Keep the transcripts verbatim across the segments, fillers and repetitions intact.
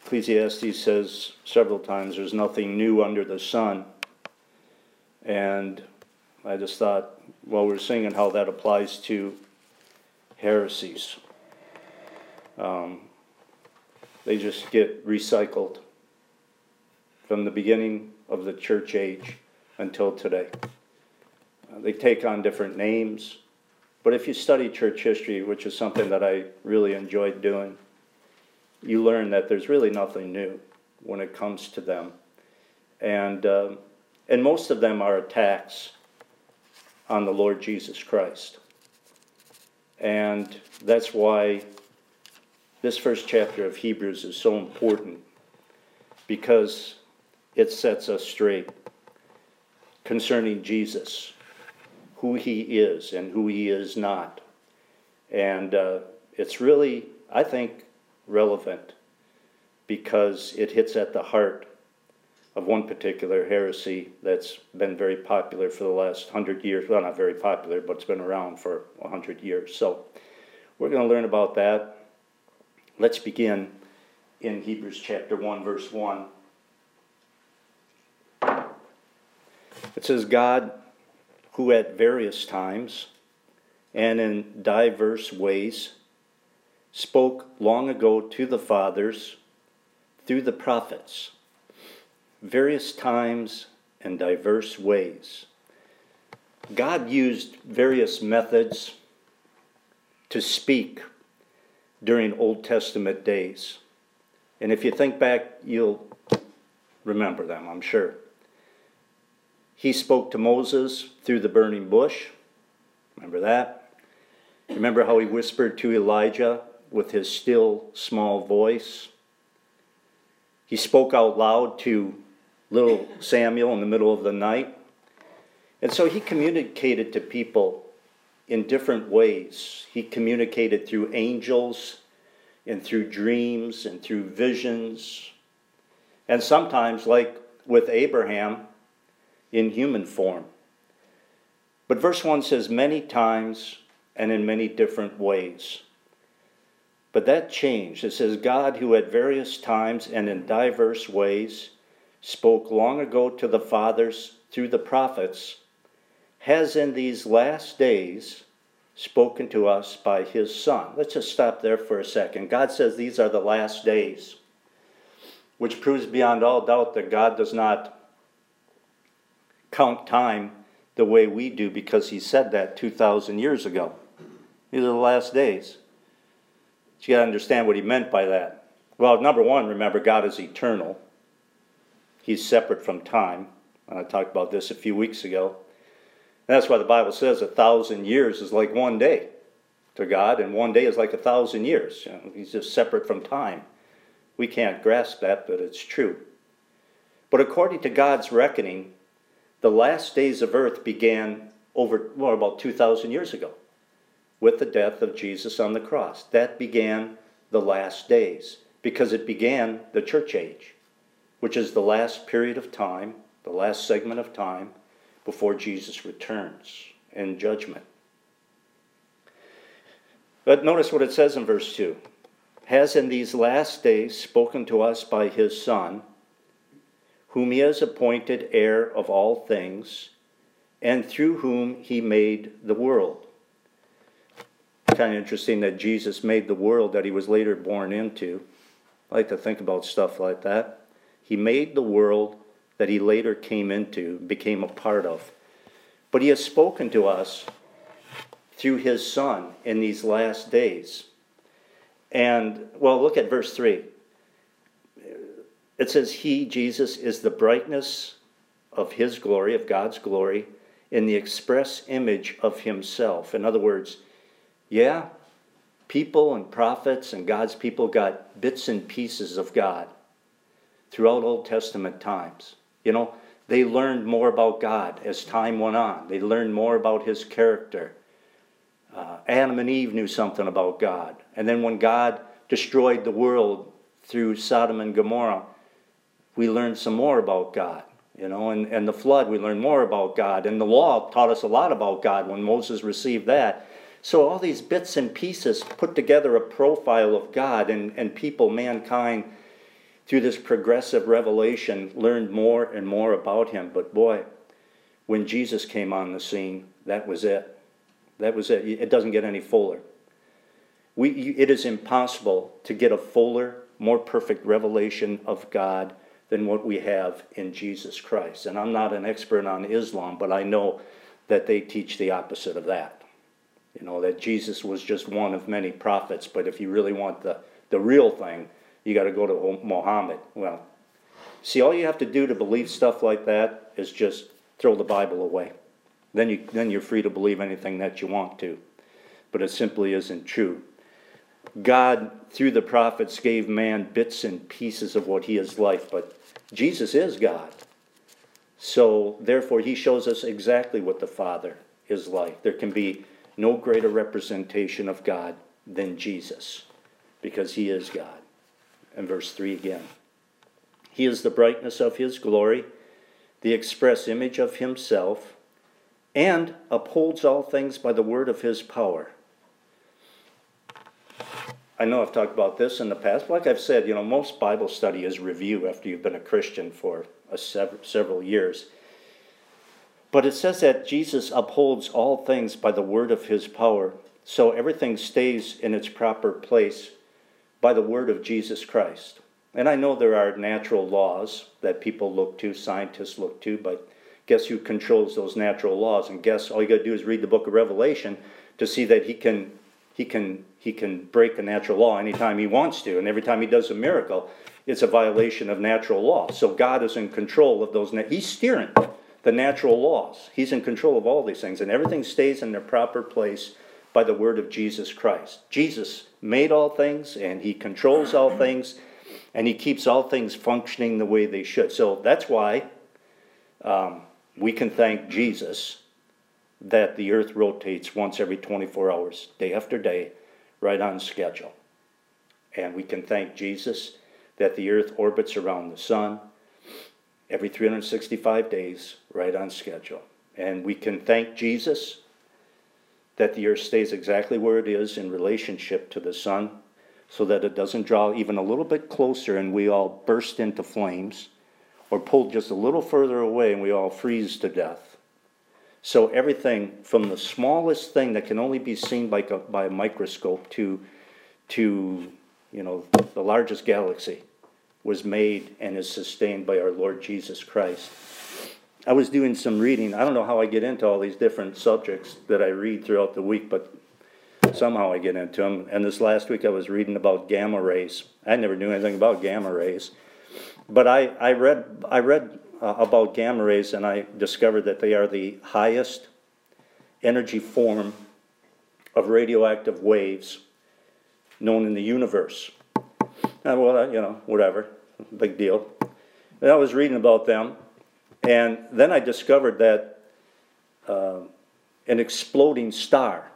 Ecclesiastes says several times there's nothing new under the sun. And I just thought, well, we're singing how that applies to heresies. Um, they just get recycled from the beginning of the church age until today. Uh, they take on different names. But if you study church history, which is something that I really enjoyed doing, you learn that there's really nothing new when it comes to them. And, uh, and most of them are attacks on the Lord Jesus Christ. And that's why this first chapter of Hebrews is so important, because it sets us straight concerning Jesus, who he is and who he is not. And uh, it's really, I think, relevant because it hits at the heart of one particular heresy that's been very popular for the last hundred years. Well, not very popular, but it's been around for a hundred years. So we're going to learn about that. Let's begin in Hebrews chapter one, verse one. It says, God, who at various times and in diverse ways spoke long ago to the fathers through the prophets, various times and diverse ways. God used various methods to speak during Old Testament days. And if you think back, you'll remember them, I'm sure. He spoke to Moses through the burning bush. Remember that? Remember how he whispered to Elijah with his still, small voice? He spoke out loud to little Samuel in the middle of the night. And so he communicated to people in different ways. He communicated through angels and through dreams and through visions. And sometimes, like with Abraham, in human form. But verse one says, many times and in many different ways. But that changed. It says, God, who at various times and in diverse ways spoke long ago to the fathers through the prophets, has in these last days spoken to us by his Son. Let's just stop there for a second. God says these are the last days, which proves beyond all doubt that God does not count time the way we do, because he said that two thousand years ago. These are the last days. So you got to understand what he meant by that. Well, number one, remember, God is eternal. He's separate from time. And I talked about this a few weeks ago. And that's why the Bible says a thousand years is like one day to God, and one day is like a thousand years. You know, he's just separate from time. We can't grasp that, but it's true. But according to God's reckoning, the last days of earth began over, well, about two thousand years ago with the death of Jesus on the cross. That began the last days because it began the church age, which is the last period of time, the last segment of time before Jesus returns in judgment. But notice what it says in verse two. Has in these last days spoken to us by his Son, whom he has appointed heir of all things, and through whom he made the world. Kind of interesting that Jesus made the world that he was later born into. I like to think about stuff like that. He made the world that he later came into, became a part of. But he has spoken to us through his Son in these last days. And, well, look at verse three. It says, he, Jesus, is the brightness of his glory, of God's glory, in the express image of himself. In other words, yeah, people and prophets and God's people got bits and pieces of God throughout Old Testament times. You know, they learned more about God as time went on. They learned more about his character. Uh, Adam and Eve knew something about God. And then when God destroyed the world through Sodom and Gomorrah, we learned some more about God. You know, and, and the flood, we learned more about God. And the law taught us a lot about God when Moses received that. So all these bits and pieces put together a profile of God, and, and people, mankind, through this progressive revelation, learned more and more about him. But boy, when Jesus came on the scene, that was it. That was it. It doesn't get any fuller. We, it is impossible to get a fuller, more perfect revelation of God than what we have in Jesus Christ. And I'm not an expert on Islam, but I know that they teach the opposite of that. You know, that Jesus was just one of many prophets, but if you really want the, the real thing, you got to go to Muhammad. Well, see, all you have to do to believe stuff like that is just throw the Bible away. Then, you, then you're free to believe anything that you want to. But it simply isn't true. God, through the prophets, gave man bits and pieces of what he is like, but Jesus is God. So, therefore, he shows us exactly what the Father is like. There can be no greater representation of God than Jesus, because he is God. And verse three again. He is the brightness of his glory, the express image of himself, and upholds all things by the word of his power. I know I've talked about this in the past, but like I've said, you know, most Bible study is review after you've been a Christian for a sev- several years. But it says that Jesus upholds all things by the word of his power, so everything stays in its proper place by the word of Jesus Christ. And I know there are natural laws that people look to, scientists look to, but guess who controls those natural laws? And guess all you got to do is read the book of Revelation to see that he can he can he can break a natural law anytime he wants to, and every time he does a miracle, it's a violation of natural law. So God is in control of those. He's steering the natural laws. He's in control of all these things, and everything stays in their proper place by the word of Jesus Christ. Jesus made all things, and he controls all things, and he keeps all things functioning the way they should. So that's why um, we can thank Jesus that the earth rotates once every twenty-four hours, day after day, right on schedule. And we can thank Jesus that the earth orbits around the sun every three hundred sixty-five days, right on schedule. And we can thank Jesus that the earth stays exactly where it is in relationship to the sun, so that it doesn't draw even a little bit closer and we all burst into flames, or pull just a little further away and we all freeze to death. So everything from the smallest thing that can only be seen by a, by a microscope to, to you know, the largest galaxy was made and is sustained by our Lord Jesus Christ. I was doing some reading. I don't know how I get into all these different subjects that I read throughout the week, but somehow I get into them. And this last week I was reading about gamma rays. I never knew anything about gamma rays. But I, I read, I read uh, about gamma rays, and I discovered that they are the highest energy form of radioactive waves known in the universe. Uh, well, you know, whatever, big deal. And I was reading about them, and then I discovered that uh, an exploding star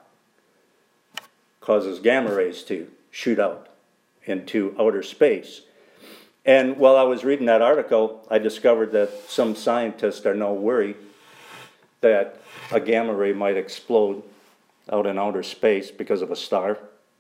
causes gamma rays to shoot out into outer space. And while I was reading that article, I discovered that some scientists are now worried that a gamma ray might explode out in outer space because of a star,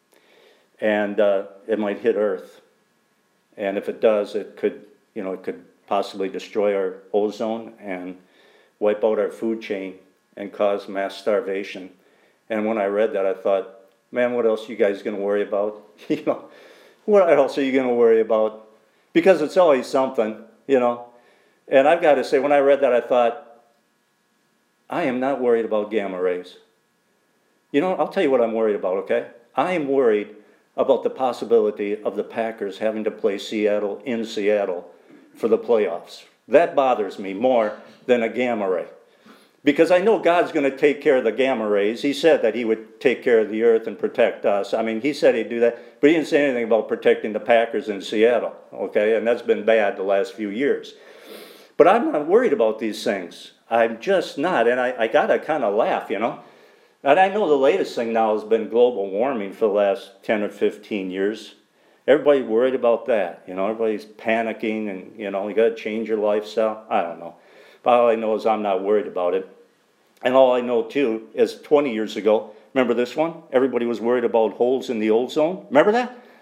and uh, it might hit Earth. And if it does, it could, you know, it could possibly destroy our ozone and wipe out our food chain and cause mass starvation. And when I read that, I thought, man, what else are you guys going to worry about? You know, what else are you going to worry about? Because it's always something, you know. And I've got to say, when I read that, I thought, I am not worried about gamma rays. You know, I'll tell you what I'm worried about, okay? I am worried about the possibility of the Packers having to play Seattle in Seattle for the playoffs. That bothers me more than a gamma ray. Because I know God's going to take care of the gamma rays. He said that he would take care of the earth and protect us. I mean, he said he'd do that, but he didn't say anything about protecting the Packers in Seattle, okay? And that's been bad the last few years. But I'm not worried about these things. I'm just not, and I, I got to kind of laugh, you know? And I know the latest thing now has been global warming for the last ten or fifteen years. Everybody's worried about that, you know? Everybody's panicking and, you know, you got to change your lifestyle. I don't know. But all I know is I'm not worried about it. And all I know, too, is twenty years ago, remember this one? Everybody was worried about holes in the ozone. Remember that?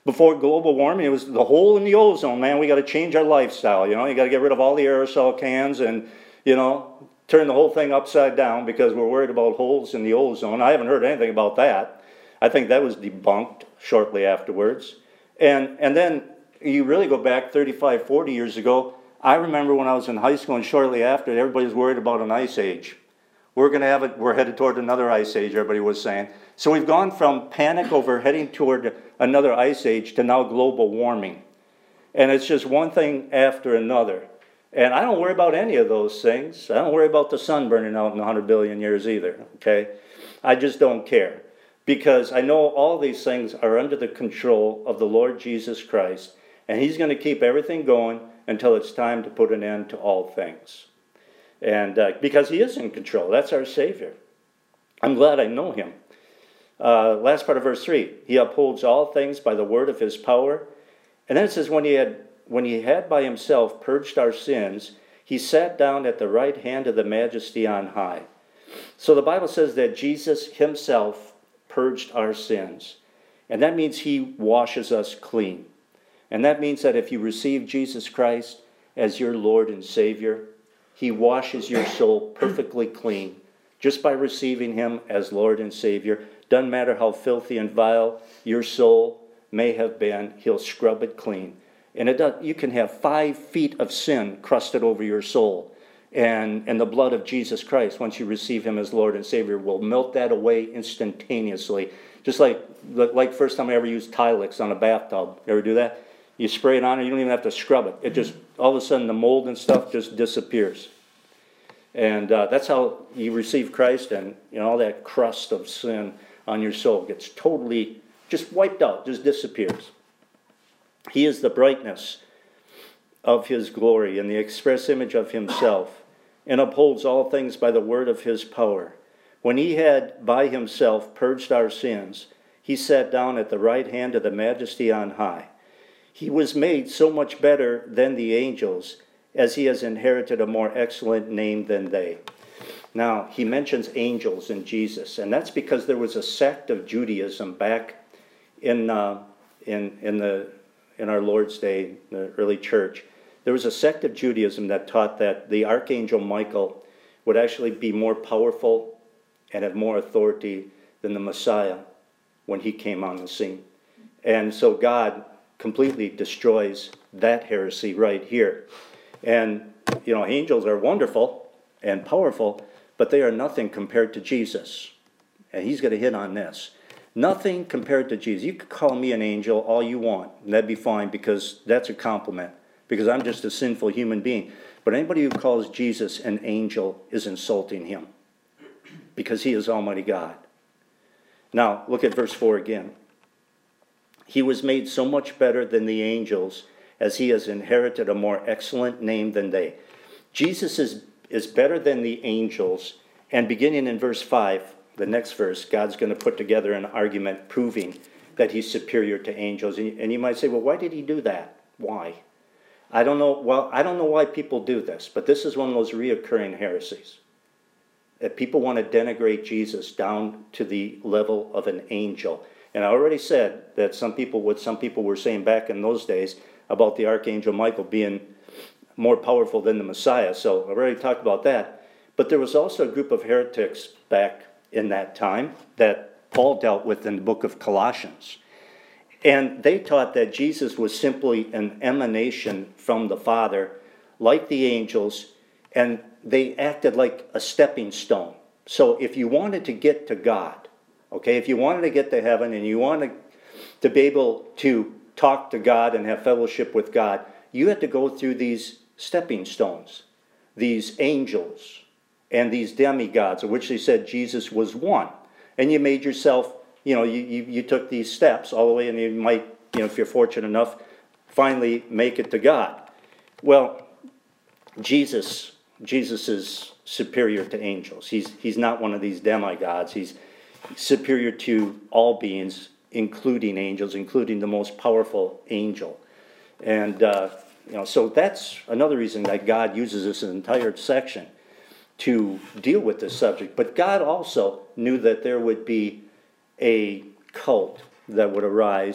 before global warming, it was the hole in the ozone, man. We got to change our lifestyle, you know. You got to get rid of all the aerosol cans and, you know, turn the whole thing upside down because we're worried about holes in the ozone. I haven't heard anything about that. I think that was debunked shortly afterwards. And and then you really go back thirty-five, forty years ago. I remember when I was in high school and shortly after, everybody was worried about an ice age. We're going to have it, we're headed toward another ice age, everybody was saying. So we've gone from panic over heading toward another ice age to now global warming. And it's just one thing after another. And I don't worry about any of those things. I don't worry about the sun burning out in one hundred billion years either, okay? I just don't care. Because I know all these things are under the control of the Lord Jesus Christ. And he's going to keep everything going until it's time to put an end to all things. And uh, because he is in control. That's our Savior. I'm glad I know him. Uh, last part of verse three. He upholds all things by the word of his power. And then it says, when he had when he had by himself purged our sins, he sat down at the right hand of the majesty on high. So the Bible says that Jesus himself purged our sins. And that means he washes us clean. And that means that if you receive Jesus Christ as your Lord and Savior, he washes your soul perfectly clean just by receiving him as Lord and Savior. Doesn't matter how filthy and vile your soul may have been, he'll scrub it clean. And it does, you can have five feet of sin crusted over your soul. And, and the blood of Jesus Christ, once you receive him as Lord and Savior, will melt that away instantaneously. Just like like first time I ever used Tilex on a bathtub. You ever do that? You spray it on it, you don't even have to scrub it. It just, all of a sudden, the mold and stuff just disappears. And uh, that's how you receive Christ, and you know all that crust of sin on your soul gets totally just wiped out, just disappears. He is the brightness of his glory and the express image of himself, and upholds all things by the word of his power. When he had by himself purged our sins, he sat down at the right hand of the majesty on high. He was made so much better than the angels, as he has inherited a more excellent name than they. Now, he mentions angels in Jesus, and that's because there was a sect of Judaism back in uh, in in the in our Lord's day, the early church. There was a sect of Judaism that taught that the archangel Michael would actually be more powerful and have more authority than the Messiah when he came on the scene. And so God completely destroys that heresy right here. And, you know, angels are wonderful and powerful, but they are nothing compared to Jesus. And he's going to hit on this. Nothing compared to Jesus. You could call me an angel all you want, and that'd be fine, because that's a compliment, because I'm just a sinful human being. But anybody who calls Jesus an angel is insulting him, because he is Almighty God. Now, look at verse four again. He was made so much better than the angels, as he has inherited a more excellent name than they. Jesus is, is better than the angels, and beginning in verse five, the next verse, God's going to put together an argument proving that he's superior to angels. And, and you might say, well, why did he do that? Why? I don't know. Well, I don't know why people do this, but this is one of those reoccurring heresies. That people want to denigrate Jesus down to the level of an angel. And I already said that some people, what some people were saying back in those days about the Archangel Michael being more powerful than the Messiah. So I already talked about that. But there was also a group of heretics back in that time that Paul dealt with in the book of Colossians. And they taught that Jesus was simply an emanation from the Father, like the angels, and they acted like a stepping stone. So if you wanted to get to God, okay, if you wanted to get to heaven and you wanted to be able to talk to God and have fellowship with God, you had to go through these stepping stones, these angels, and these demigods, of which they said Jesus was one. And you made yourself, you know, you, you, you took these steps all the way, and you might, you know, if you're fortunate enough, finally make it to God. Well, Jesus, Jesus is superior to angels. He's, he's not one of these demigods. He's superior to all beings, including angels, including the most powerful angel. And, uh, you know, so that's another reason that God uses this entire section to deal with this subject. But God also knew that there would be a cult that would arise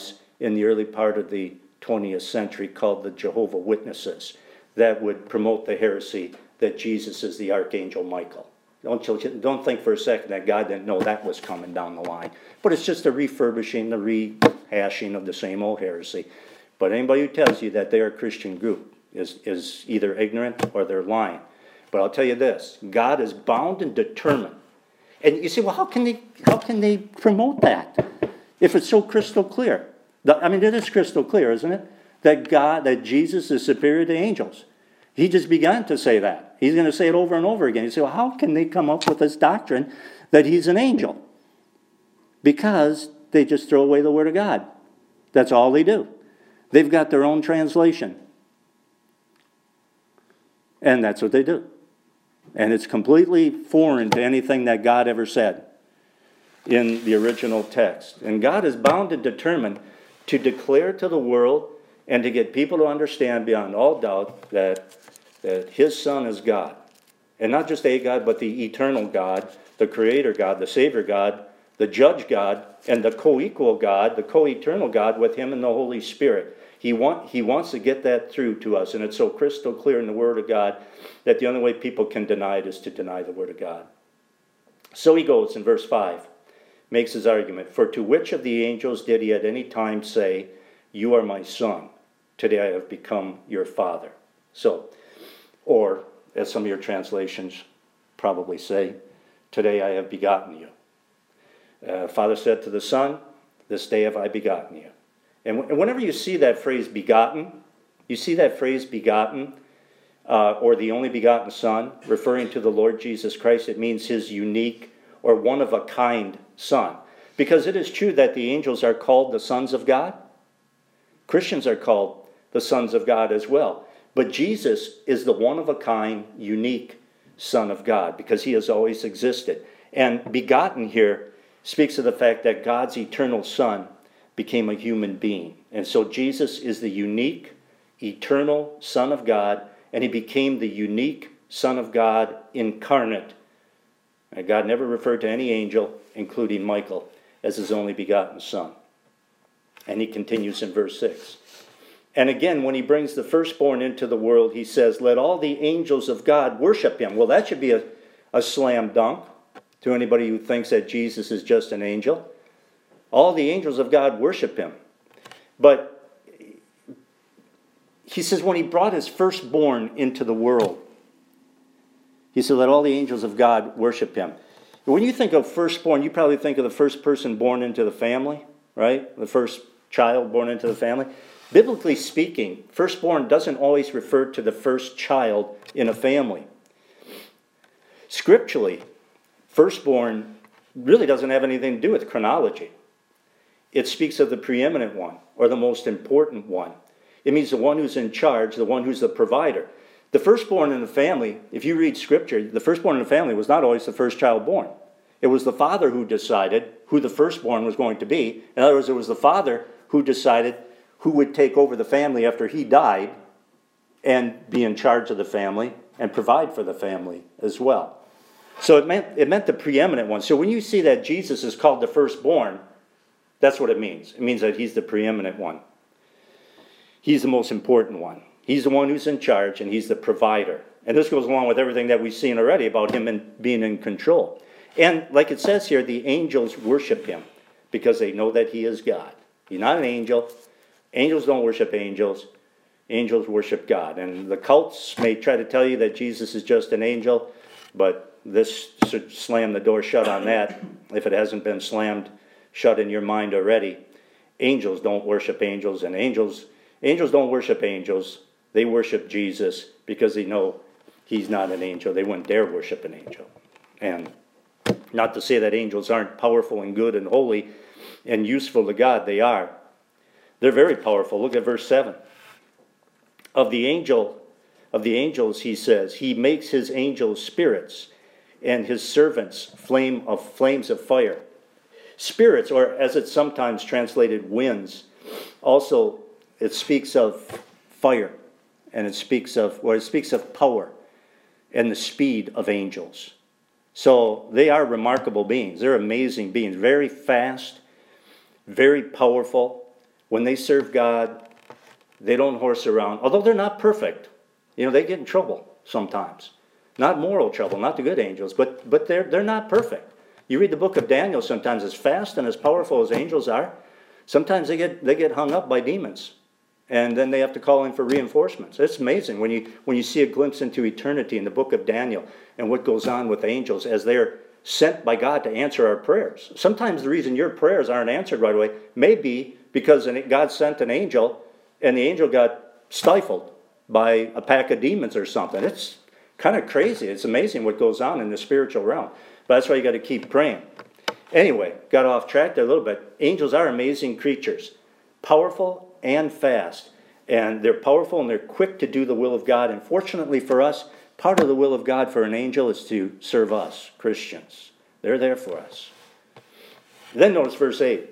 in the early part of the twentieth century called the Jehovah Witnesses that would promote the heresy that Jesus is the Archangel Michael. Don't, you, don't think for a second that God didn't know that was coming down the line. But it's just a refurbishing, the rehashing of the same old heresy. But anybody who tells you that they're a Christian group is, is either ignorant or they're lying. But I'll tell you this, God is bound and determined. And you say, well, how can they, how can they promote that if it's so crystal clear? I mean, it is crystal clear, isn't it? That God, that Jesus is superior to angels. He just began to say that. He's going to say it over and over again. You say, well, how can they come up with this doctrine that he's an angel? Because they just throw away the Word of God. That's all they do. They've got their own translation. And that's what they do. And it's completely foreign to anything that God ever said in the original text. And God is bound and determined to declare to the world and to get people to understand beyond all doubt that, that his Son is God. And not just a God, but the eternal God, the Creator God, the Savior God, the Judge God, and the co-equal God, the co-eternal God with him and the Holy Spirit. He, want, he wants to get that through to us, and it's so crystal clear in the Word of God that the only way people can deny it is to deny the Word of God. So he goes in verse five, makes his argument, for to which of the angels did he at any time say, you are my Son, today I have become your Father? So, or, as some of your translations probably say, today I have begotten you. Uh, Father said to the Son, this day have I begotten you. And, w- and whenever you see that phrase begotten, you see that phrase begotten, uh, or the only begotten Son, referring to the Lord Jesus Christ, it means his unique or one-of-a-kind Son. Because it is true that the angels are called the sons of God. Christians are called the sons of God as well. But Jesus is the one-of-a-kind, unique Son of God, because he has always existed. And begotten here speaks of the fact that God's eternal Son became a human being. And so Jesus is the unique, eternal Son of God, and he became the unique Son of God incarnate. And God never referred to any angel, including Michael, as his only begotten Son. And he continues in verse six. And again, when he brings the firstborn into the world, he says, let all the angels of God worship him. Well, that should be a, a slam dunk to anybody who thinks that Jesus is just an angel. All the angels of God worship him. But he says when he brought his firstborn into the world, he said, let all the angels of God worship him. When you think of firstborn, you probably think of the first person born into the family, right? The first child born into the family. Biblically speaking, firstborn doesn't always refer to the first child in a family. Scripturally, firstborn really doesn't have anything to do with chronology. It speaks of the preeminent one, or the most important one. It means the one who's in charge, the one who's the provider. The firstborn in the family, if you read Scripture, the firstborn in the family was not always the first child born. It was the father who decided who the firstborn was going to be. In other words, it was the father who decided who would take over the family after he died and be in charge of the family and provide for the family as well. So it meant, it meant the preeminent one. So when you see that Jesus is called the firstborn, that's what it means. It means that he's the preeminent one. He's the most important one. He's the one who's in charge, and he's the provider. And this goes along with everything that we've seen already about him in, being in control. And like it says here, the angels worship him because they know that he is God. He's not an angel. Angels don't worship angels. Angels worship God. And the cults may try to tell you that Jesus is just an angel, but this should slam the door shut on that if it hasn't been slammed shut in your mind already. Angels don't worship angels, and angels angels don't worship angels. They worship Jesus because they know he's not an angel. They wouldn't dare worship an angel. And not to say that angels aren't powerful and good and holy and useful to God. They are. They're very powerful. Look at verse seven. Of the angel, of the angels, he says, he makes his angels spirits and his servants flame of flames of fire. Spirits, or as it's sometimes translated, winds. Also, it speaks of fire, and it speaks of, or it speaks of power and the speed of angels. So they are remarkable beings. They're amazing beings. Very fast, very powerful. when they serve God, they don't horse around. Although they're not perfect. You know, they get in trouble sometimes. Not moral trouble, not the good angels, but, but they're, they're not perfect. You read the book of Daniel sometimes, as fast and as powerful as angels are, sometimes they get, they get hung up by demons. And then they have to call in for reinforcements. It's amazing when you, when you see a glimpse into eternity in the book of Daniel and what goes on with angels as they're sent by God to answer our prayers. Sometimes the reason your prayers aren't answered right away may be because God sent an angel and the angel got stifled by a pack of demons or something. It's kind of crazy. It's amazing what goes on in the spiritual realm. But that's why you got to keep praying. Anyway, got off track there a little bit. Angels are amazing creatures. Powerful and fast. And they're powerful and they're quick to do the will of God. And fortunately for us, part of the will of God for an angel is to serve us, Christians. They're there for us. Then notice verse eight.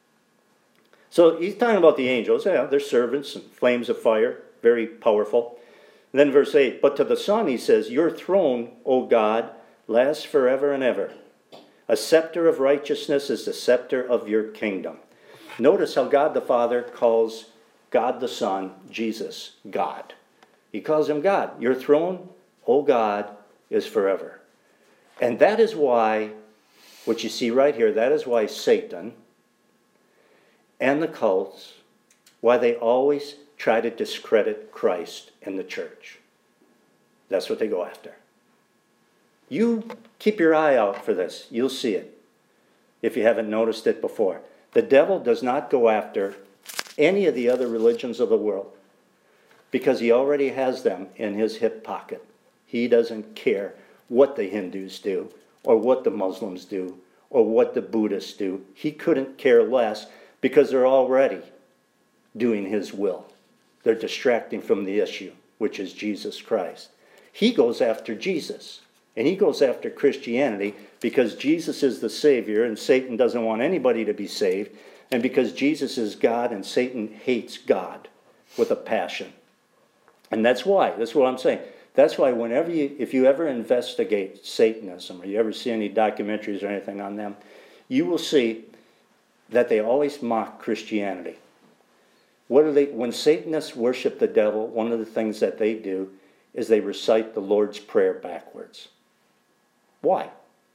So he's talking about the angels. Yeah, they're servants and flames of fire. Very powerful. And then verse eight. But to the Son he says, your throne, O God, lasts forever and ever. A scepter of righteousness is the scepter of your kingdom. Notice how God the Father calls God the Son, Jesus, God. He calls him God. Your throne, O God, is forever. And that is why, what you see right here, that is why Satan and the cults, why they always try to discredit Christ in the church. That's what they go after. You keep your eye out for this. You'll see it if you haven't noticed it before. The devil does not go after any of the other religions of the world because he already has them in his hip pocket. He doesn't care what the Hindus do or what the Muslims do or what the Buddhists do. He couldn't care less because they're already doing his will. They're distracting from the issue, which is Jesus Christ. He goes after Jesus. And he goes after Christianity because Jesus is the Savior and Satan doesn't want anybody to be saved. And because Jesus is God and Satan hates God with a passion. And that's why, that's what I'm saying. That's why whenever you, if you ever investigate Satanism or you ever see any documentaries or anything on them, you will see that they always mock Christianity. What do they, when Satanists worship the devil, one of the things that they do is they recite the Lord's Prayer backwards. Why?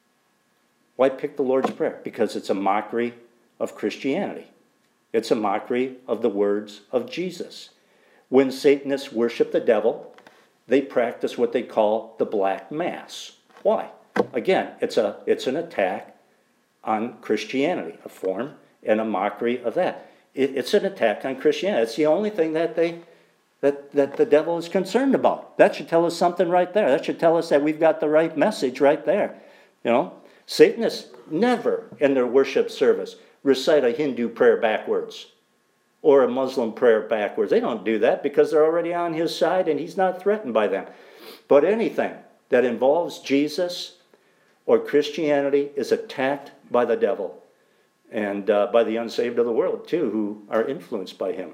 Why pick the Lord's Prayer? Because it's a mockery of Christianity. It's a mockery of the words of Jesus. When Satanists worship the devil, they practice what they call the Black Mass. Why? Again, it's a it's an attack on Christianity, a form and a mockery of that. It, it's an attack on Christianity. It's the only thing that they That, that the devil is concerned about. That should tell us something right there. That should tell us that we've got the right message right there. You know, Satanists never in their worship service recite a Hindu prayer backwards or a Muslim prayer backwards. They don't do that because they're already on his side and he's not threatened by them. But anything that involves Jesus or Christianity is attacked by the devil and uh, by the unsaved of the world too, who are influenced by him.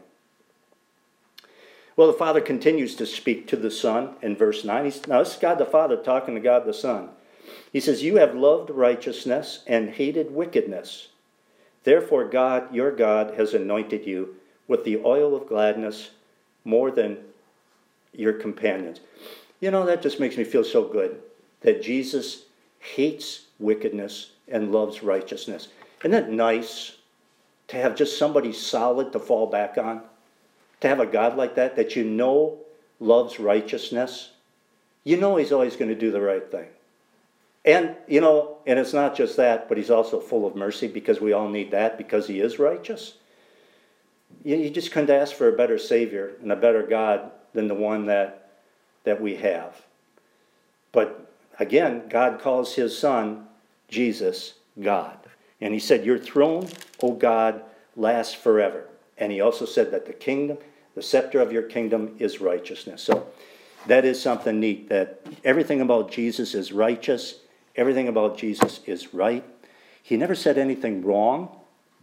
Well, the Father continues to speak to the Son in verse nine. He's, now, this is God the Father talking to God the Son. He says, you have loved righteousness and hated wickedness. Therefore, God, your God, has anointed you with the oil of gladness more than your companions. You know, that just makes me feel so good that Jesus hates wickedness and loves righteousness. Isn't it nice to have just somebody solid to fall back on? To have a God like that, that you know loves righteousness. You know he's always going to do the right thing. And, you know, and it's not just that, but he's also full of mercy because we all need that because he is righteous. You, you just couldn't ask for a better Savior and a better God than the one that, that we have. But, again, God calls his Son, Jesus, God. And he said, your throne, O God, lasts forever. And he also said that the kingdom, the scepter of your kingdom is righteousness. So that is something neat, that everything about Jesus is righteous. Everything about Jesus is right. He never said anything wrong.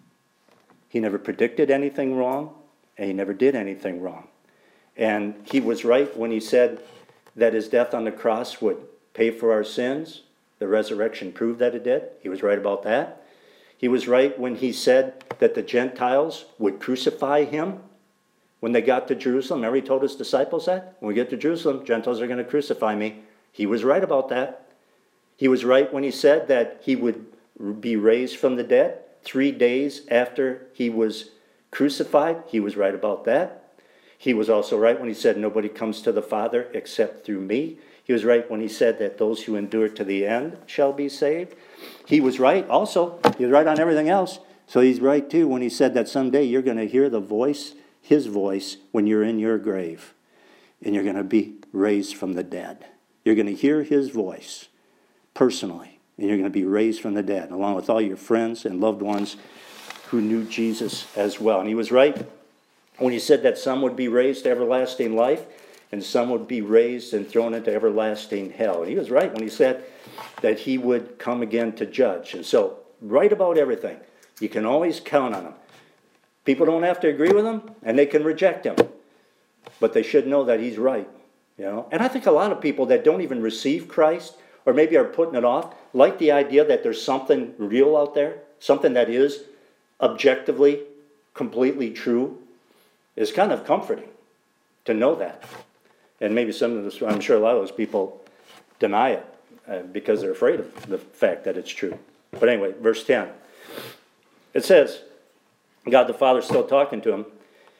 He never predicted anything wrong. And he never did anything wrong. And he was right when he said that his death on the cross would pay for our sins. The resurrection proved that it did. He was right about that. He was right when he said that the Gentiles would crucify him when they got to Jerusalem. Remember he told his disciples that? When we get to Jerusalem, Gentiles are going to crucify me. He was right about that. He was right when he said that he would be raised from the dead three days after he was crucified. He was right about that. He was also right when he said nobody comes to the Father except through me. He was right when he said that those who endure to the end shall be saved. He was right also. He was right on everything else. So he's right too when he said that someday you're going to hear the voice, his voice, when you're in your grave. And you're going to be raised from the dead. You're going to hear his voice personally. And you're going to be raised from the dead, along with all your friends and loved ones who knew Jesus as well. And he was right when he said that some would be raised to everlasting life, and some would be raised and thrown into everlasting hell. And he was right when he said that he would come again to judge. And so, right about everything. You can always count on him. People don't have to agree with him, and they can reject him. But they should know that he's right. You know? And I think a lot of people that don't even receive Christ, or maybe are putting it off, like the idea that there's something real out there, something that is objectively, completely true, is kind of comforting to know that. And maybe some of this, I'm sure a lot of those people deny it uh, because they're afraid of the fact that it's true. But anyway, verse ten. It says, God the Father still talking to him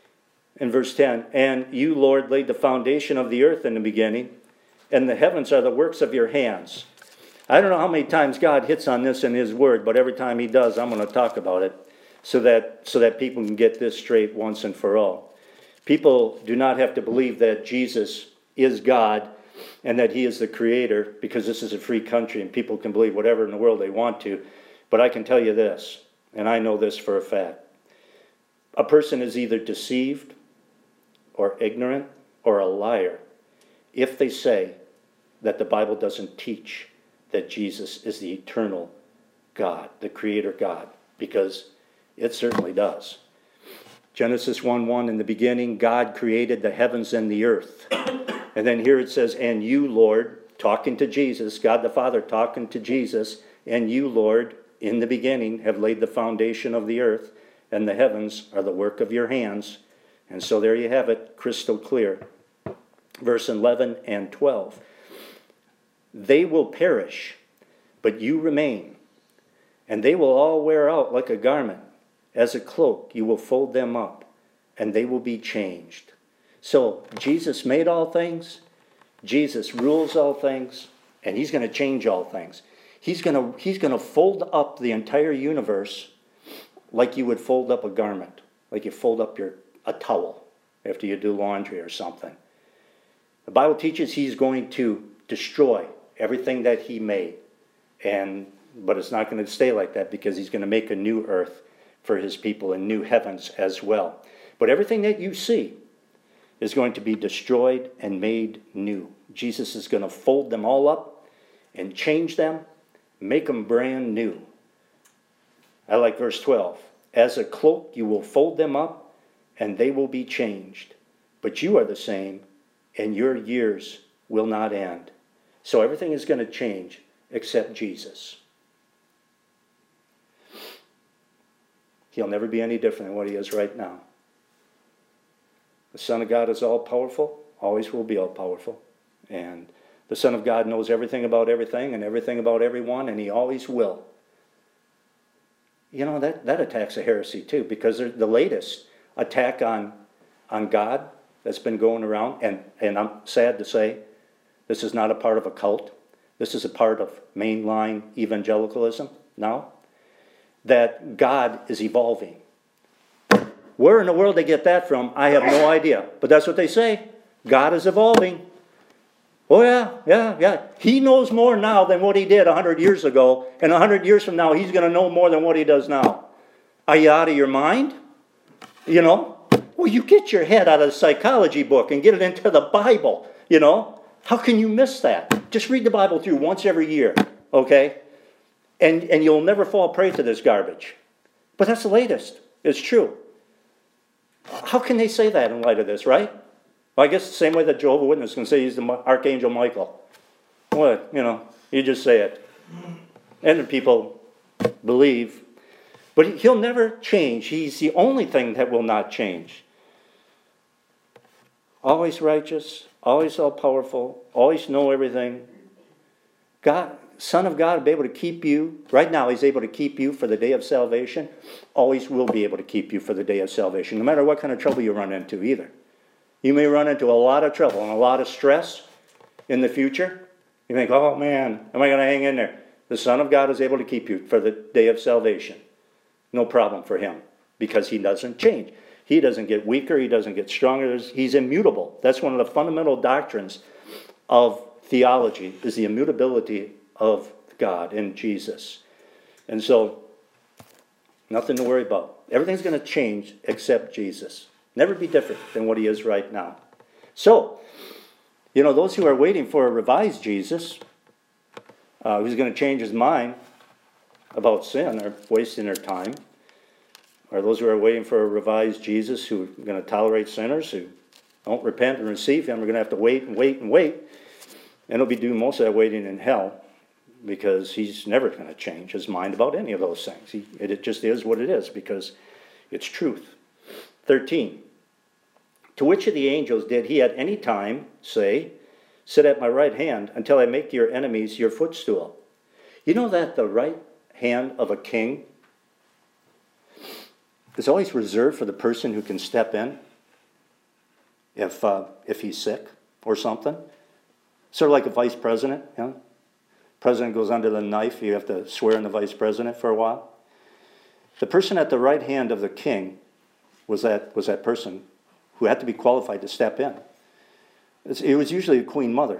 in verse ten, and you, Lord, laid the foundation of the earth in the beginning, and the heavens are the works of your hands. I don't know how many times God hits on this in his word, but every time he does, I'm going to talk about it so that, so that people can get this straight once and for all. People do not have to believe that Jesus is God and that he is the creator, because this is a free country and people can believe whatever in the world they want to. But I can tell you this, and I know this for a fact. A person is either deceived or ignorant or a liar if they say that the Bible doesn't teach that Jesus is the eternal God, the creator God, because it certainly does. Genesis one one, in the beginning, God created the heavens and the earth. And then here it says, and you, Lord, talking to Jesus, God the Father talking to Jesus, and you, Lord, in the beginning have laid the foundation of the earth, and the heavens are the work of your hands. And so there you have it, crystal clear. Verse eleven and twelve. They will perish, but you remain, and they will all wear out like a garment. As a cloak, you will fold them up, and they will be changed. So, Jesus made all things, Jesus rules all things, and he's going to change all things. He's going to, he's going to fold up the entire universe like you would fold up a garment, like you fold up your a towel after you do laundry or something. The Bible teaches he's going to destroy everything that he made, and but it's not going to stay like that, because he's going to make a new earth for his people and new heavens as well. But everything that you see is going to be destroyed and made new. Jesus is going to fold them all up and change them, make them brand new. I like verse twelve. As a cloak you will fold them up, and they will be changed. But you are the same, and your years will not end. So everything is going to change except Jesus. He'll never be any different than what he is right now. The Son of God is all-powerful, always will be all-powerful. And the Son of God knows everything about everything and everything about everyone, and he always will. You know, that, that attacks a heresy too, because they're the latest attack on, on God that's been going around, and, and I'm sad to say, this is not a part of a cult. This is a part of mainline evangelicalism now. That God is evolving. Where in the world they get that from, I have no idea. But that's what they say. God is evolving. Oh yeah, yeah, yeah. He knows more now than what he did one hundred years ago. And one hundred years from now, he's going to know more than what he does now. Are you out of your mind? You know? Well, you get your head out of the psychology book and get it into the Bible. You know? How can you miss that? Just read the Bible through once every year. Okay? And, and you'll never fall prey to this garbage. But that's the latest. It's true. How can they say that in light of this, right? Well, I guess the same way that Jehovah's Witnesses can say he's the Archangel Michael. What? You know, you just say it. And people believe But he'll never change. He's the only thing that will not change. Always righteous, always all-powerful, always know everything. God, Son of God will be able to keep you. Right now, he's able to keep you for the day of salvation. Always will be able to keep you for the day of salvation, no matter what kind of trouble you run into either. You may run into a lot of trouble and a lot of stress in the future. You think, oh man, am I going to hang in there? The Son of God is able to keep you for the day of salvation. No problem for him, because he doesn't change. He doesn't get weaker. He doesn't get stronger. He's immutable. That's one of the fundamental doctrines of theology, is the immutability of God in Jesus. And so, nothing to worry about. Everything's going to change except Jesus. Never be different than what he is right now. So, you know, those who are waiting for a revised Jesus, uh, who's going to change his mind about sin, are wasting their time. Or those who are waiting for a revised Jesus who are going to tolerate sinners who don't repent and receive him are going to have to wait and wait and wait. And he'll be doing most of that waiting in hell, because he's never going to change his mind about any of those things. He, it, it just is what it is, because it's truth. thirteen. To which of the angels did he at any time say, sit at my right hand until I make your enemies your footstool? You know that the right hand of a king is always reserved for the person who can step in if, uh, if he's sick or something. Sort of like a vice president, you know? President goes under the knife, you have to swear in the vice president for a while. The person at the right hand of the king was that, was that person who had to be qualified to step in. It was usually a queen mother,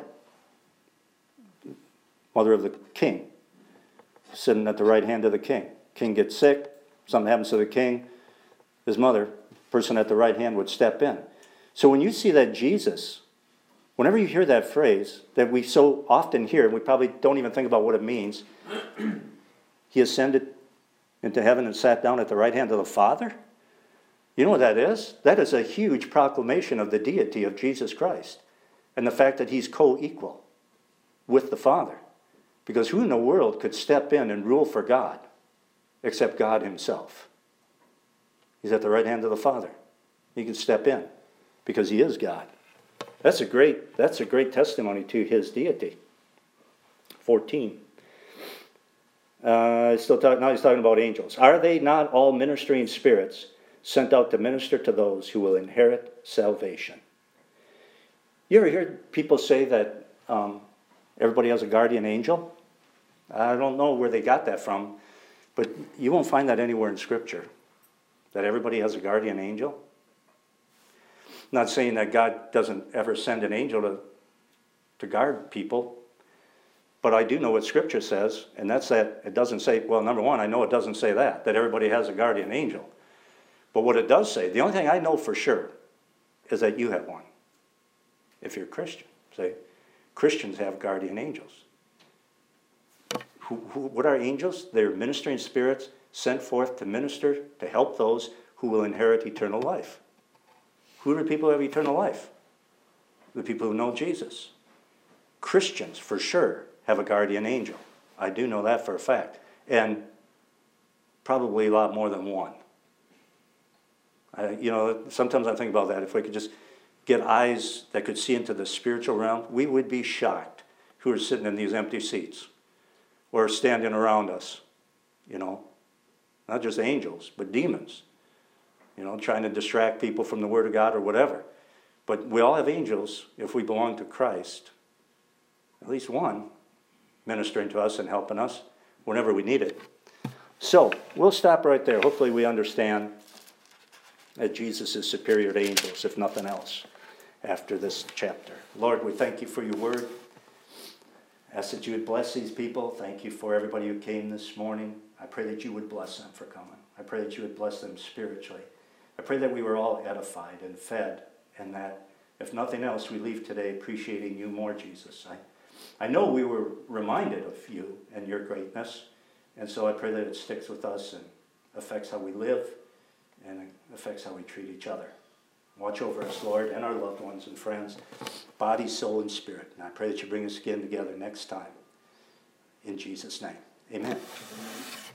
mother of the king, sitting at the right hand of the king. King gets sick, something happens to the king, his mother, person at the right hand, would step in. So when you see that Jesus, whenever you hear that phrase that we so often hear, and we probably don't even think about what it means, he ascended into heaven and sat down at the right hand of the Father. You know what that is? That is a huge proclamation of the deity of Jesus Christ and the fact that he's co-equal with the Father. Because who in the world could step in and rule for God except God himself? He's at the right hand of the Father. He can step in because he is God. That's a great, that's a great testimony to his deity. fourteen. Uh, still talk, now he's talking about angels. Are they not all ministering spirits sent out to minister to those who will inherit salvation? You ever hear people say that um, everybody has a guardian angel? I don't know where they got that from, but you won't find that anywhere in Scripture, that everybody has a guardian angel. I'm not saying that God doesn't ever send an angel to, to guard people, but I do know what Scripture says, and that's that it doesn't say, well, number one, I know it doesn't say that, that everybody has a guardian angel. But what it does say, the only thing I know for sure, is that you have one. If you're a Christian. Say, Christians have guardian angels. Who, who, what are angels? They're ministering spirits sent forth to minister, to help those who will inherit eternal life. Who are the people who have eternal life? The people who know Jesus. Christians, for sure, have a guardian angel. I do know that for a fact. And probably a lot more than one. I, you know, sometimes I think about that. If we could just get eyes that could see into the spiritual realm, we would be shocked who are sitting in these empty seats or standing around us, you know. Not just angels, but demons, you know, trying to distract people from the Word of God or whatever. But we all have angels if we belong to Christ. At least one ministering to us and helping us whenever we need it. So, we'll stop right there. Hopefully we understand that Jesus is superior to angels, if nothing else, after this chapter. Lord, we thank you for your word. Ask that you would bless these people. Thank you for everybody who came this morning. I pray that you would bless them for coming. I pray that you would bless them spiritually. I pray that we were all edified and fed, and that, if nothing else, we leave today appreciating you more, Jesus. I, I know we were reminded of you and your greatness, and so I pray that it sticks with us and affects how we live and it affects how we treat each other. Watch over us, Lord, and our loved ones and friends, body, soul, and spirit. And I pray that you bring us again together next time. In Jesus' name, amen.